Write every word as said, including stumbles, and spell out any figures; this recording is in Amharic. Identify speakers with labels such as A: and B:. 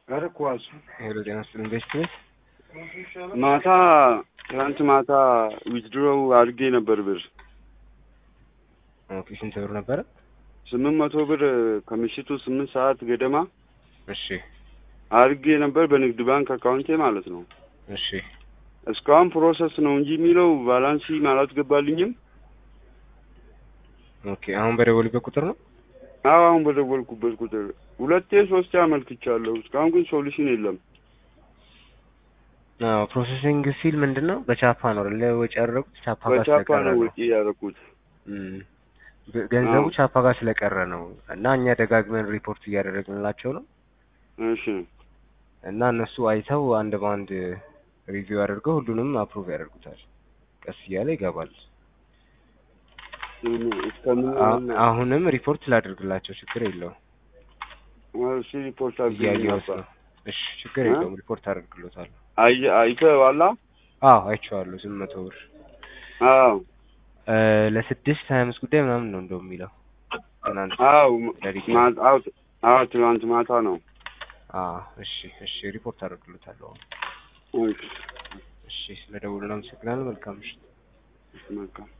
A: አረ ኳስ
B: ሄሎ ጤና ይስጥልኝ ኢንቨስትመንት
A: ማታ ትናንት ማታ ዊዝድሮው አድርጌ ነበር ብር።
B: ኦኬ ስንት ብር ነበረ?
A: ስምንት መቶ ብር ከምሽቱ ስምንት ሰዓት ገደማ
B: እሺ
A: አድርጌ ነበር በንግድ ባንክ አካውንቴ ማለት ነው።
B: እሺ
A: እስካሁን ፕሮሰስ ነው እንጂ የሚለው ባላንስ አላስገባልኝም።
B: ኦኬ አሁን በደወልበት ቁጥር ነው?
A: አዎ አሁን በደወልኩበት ቁጥር ሁለቴ ሶስቴ አመልክቻለሁ። እስካሁን ግን ሶሉሽን የለም።
B: አዎ ፕሮሰሲንግ ሲል ምንድነው? በቻፓ ነው አይደል ወጪ ያደረጉት? ቻፓ ጋር
A: በቻፓ
B: ስለቀረ
A: ነው
B: ነው
A: ወጪ ያደረኩት።
B: እም ገንዘቡ ቻፓ ጋር ስለቀረ ነው እና እኛ ደጋግመን ሪፖርት እያደረግንላቸው ነው።
A: እሺ
B: እና እነሱ አይተው አንድ ባንድ ሪቪው አድርገው ሁሉንም አፕሩቭ ያደርጉታል። ቀስ እያለ ይገባል።
A: እስከምን
B: አሁንም ሪፖርት ላድርግላቸው ችግር የለውም።
A: እሺ ሪፖርት አድርግልኝ።
B: እሺ ችግር የለውም ሪፖርት አድርግሎታል።
A: አይ አይተዋላ?
B: አዎ አይቼዋለሁ። ስምንት መቶ ብር
A: አዎ
B: ለስድስት ሀያ አምስት ጉዳይ ምናምን ነው እንደው የሚለው ትናንት።
A: አዎ ማታ አዎ አዎ ትናንት ማታ ነው።
B: አዎ እሺ እሺ ሪፖርት አድርግሎታለሁ።
A: እሺ
B: እሺ ስለደውሉልን አመሰግናለሁ። መልካም ምሽት።
A: መልካም